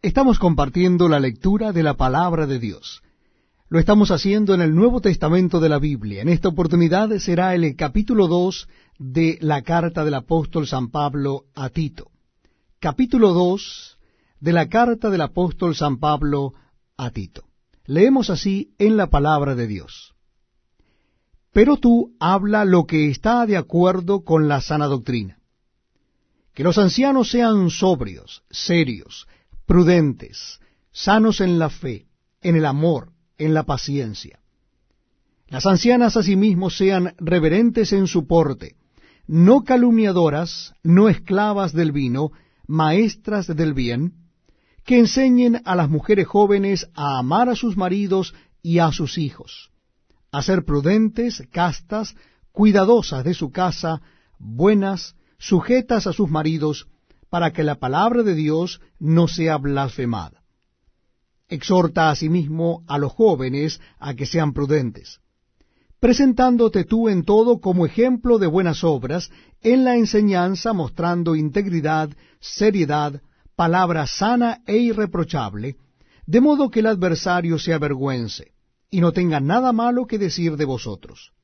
Estamos compartiendo la lectura de la palabra de Dios. Lo estamos haciendo en el Nuevo Testamento de la Biblia. En esta oportunidad será el capítulo 2 de la carta del apóstol San Pablo a Tito. Capítulo 2 de la carta del apóstol San Pablo a Tito. Leemos así en la palabra de Dios. Pero tú habla lo que está de acuerdo con la sana doctrina. Que los ancianos sean sobrios, serios, prudentes, sanos en la fe, en el amor, en la paciencia. Las ancianas asimismo sean reverentes en su porte, no calumniadoras, no esclavas del vino, maestras del bien, que enseñen a las mujeres jóvenes a amar a sus maridos y a sus hijos, a ser prudentes, castas, cuidadosas de su casa, buenas, sujetas a sus maridos, para que la palabra de Dios no sea blasfemada. Exhorta asimismo a los jóvenes a que sean prudentes, presentándote tú en todo como ejemplo de buenas obras, en la enseñanza mostrando integridad, seriedad, palabra sana e irreprochable, de modo que el adversario se avergüence, y no tenga nada malo que decir de vosotros.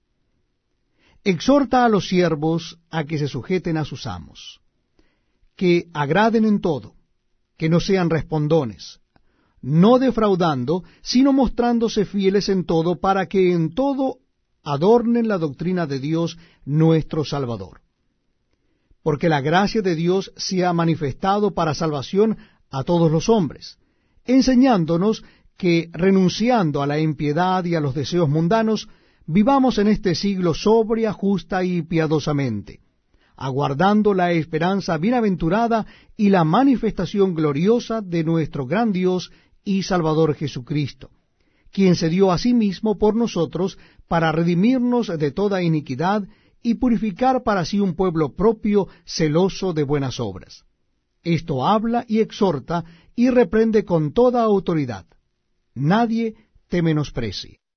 Exhorta a los siervos a que se sujeten a sus amos, que agraden en todo, que no sean respondones, no defraudando, sino mostrándose fieles en todo, para que en todo adornen la doctrina de Dios nuestro Salvador. Porque la gracia de Dios se ha manifestado para salvación a todos los hombres, enseñándonos que, renunciando a la impiedad y a los deseos mundanos, vivamos en este siglo sobria, justa y piadosamente, aguardando la esperanza bienaventurada y la manifestación gloriosa de nuestro gran Dios y Salvador Jesucristo, quien se dio a sí mismo por nosotros para redimirnos de toda iniquidad y purificar para sí un pueblo propio celoso de buenas obras. Esto habla y exhorta y reprende con toda autoridad. Nadie te menosprecie.